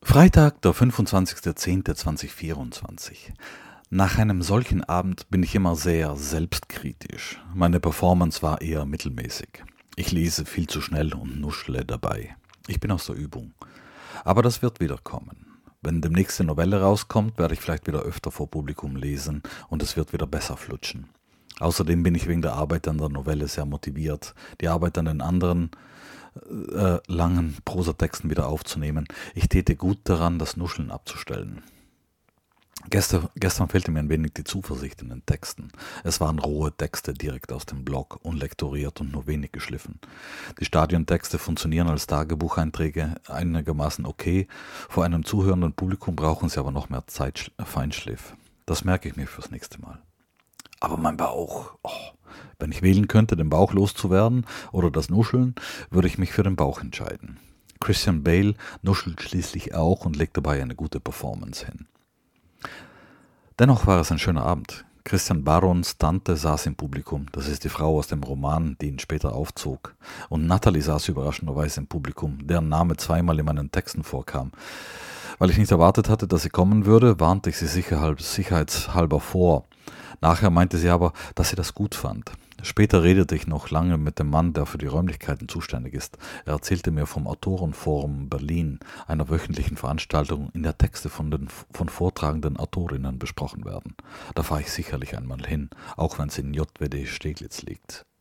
Freitag, der 25.10.2024. Nach einem solchen Abend bin ich immer sehr selbstkritisch. Meine Performance war eher mittelmäßig. Ich lese viel zu schnell und nuschle dabei. Ich bin aus der Übung. Aber das wird wieder kommen. Wenn demnächst eine Novelle rauskommt, werde ich vielleicht wieder öfter vor Publikum lesen und es wird wieder besser flutschen. Außerdem bin ich wegen der Arbeit an der Novelle sehr motiviert, die Arbeit an den anderen langen Prosatexten wieder aufzunehmen. Ich täte gut daran, das Nuscheln abzustellen. Gestern fehlte mir ein wenig die Zuversicht in den Texten. Es waren rohe Texte direkt aus dem Blog, unlektoriert und nur wenig geschliffen. Die Stadiontexte funktionieren als Tagebucheinträge einigermaßen okay. Vor einem zuhörenden Publikum brauchen sie aber noch mehr Feinschliff. Das merke ich mir fürs nächste Mal. Aber mein Bauch, wenn ich wählen könnte, den Bauch loszuwerden oder das Nuscheln, würde ich mich für den Bauch entscheiden. Christian Bale nuschelt schließlich auch und legt dabei eine gute Performance hin. Dennoch war es ein schöner Abend. Christian Barons Tante saß im Publikum, das ist die Frau aus dem Roman, die ihn später aufzog. Und Natalie saß überraschenderweise im Publikum, deren Name zweimal in meinen Texten vorkam. Weil ich nicht erwartet hatte, dass sie kommen würde, warnte ich sie sicherheitshalber vor. Nachher meinte sie aber, dass sie das gut fand. Später redete ich noch lange mit dem Mann, der für die Räumlichkeiten zuständig ist. Er erzählte mir vom Autorenforum Berlin, einer wöchentlichen Veranstaltung, in der Texte von vortragenden Autorinnen besprochen werden. Da fahre ich sicherlich einmal hin, auch wenn es in JWD Steglitz liegt.